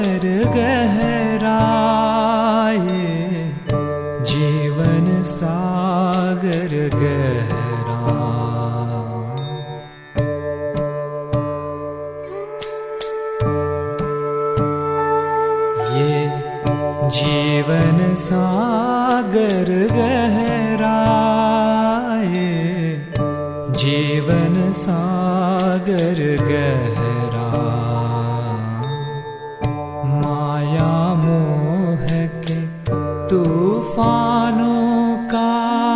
सागर गहरा, ये जीवन सागर गहरा। ये जीवन सागर गहरा, ये जीवन सागर गहरा। माया मोह के तूफानों का,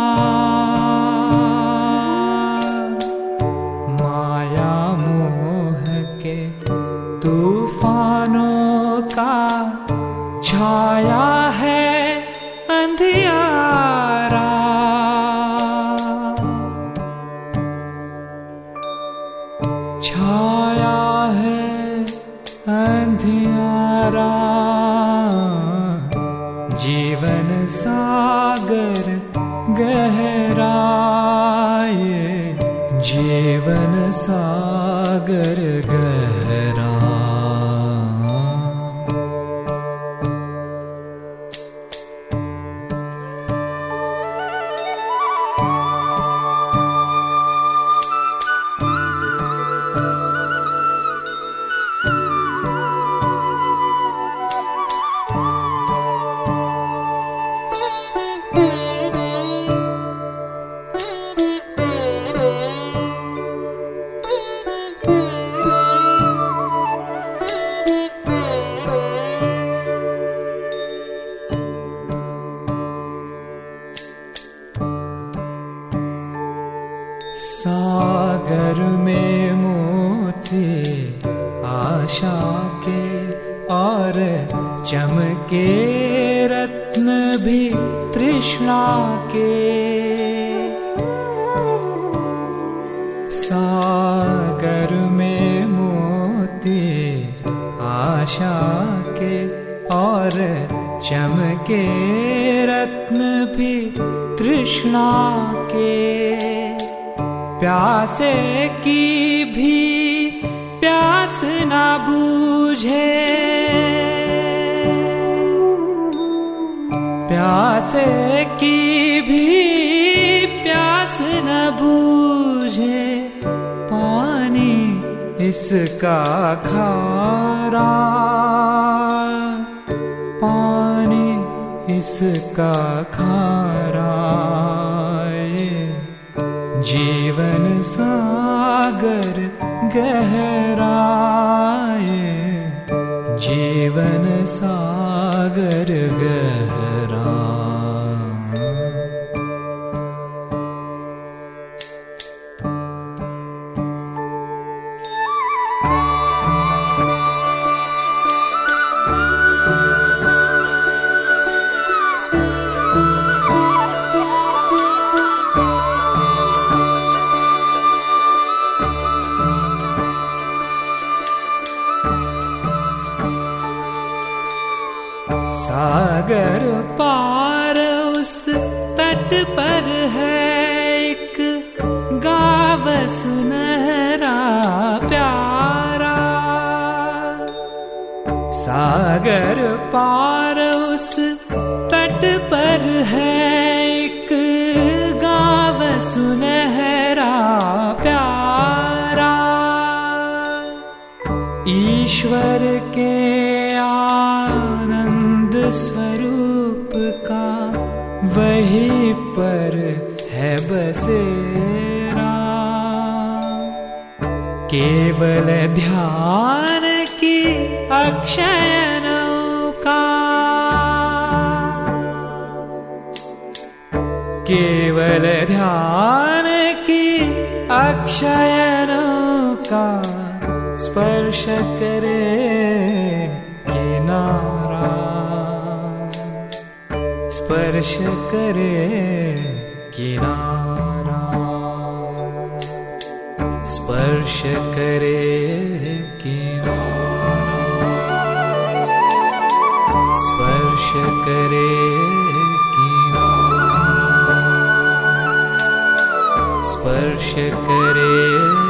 माया मोह के तूफानों का छाया है अंधियारा। छाया है अंधियारा, जीवन सागर गहरा, ये जीवन सागर गहरा। सागर में मोती आशा के और चमके रत्न भी तृष्णा के। सागर में मोती आशा के और चमके रत्न भी तृष्णा के। प्यासे की भी प्यास ना बूझे, प्यासे की भी प्यास न बूझे। पानी इसका खारा, पानी इसका खारा, जीवन सागर गहरा, ये जीवन सागर गहरा। सागर पार उस तट पर है एक गाँव सुनहरा प्यारा। सागर पार उस तट पर है एक गाँव सुनहरा प्यारा। ईश्वर के स्वरूप का वहीं पर है बसेरा। केवल ध्यान की अक्षय नौका, केवल ध्यान की अक्षय नौका स्पर्श करे किनारा। स्पर्श करे किनारा, स्पर्श करे किनारा, स्पर्श करे किनारा, स्पर्श करे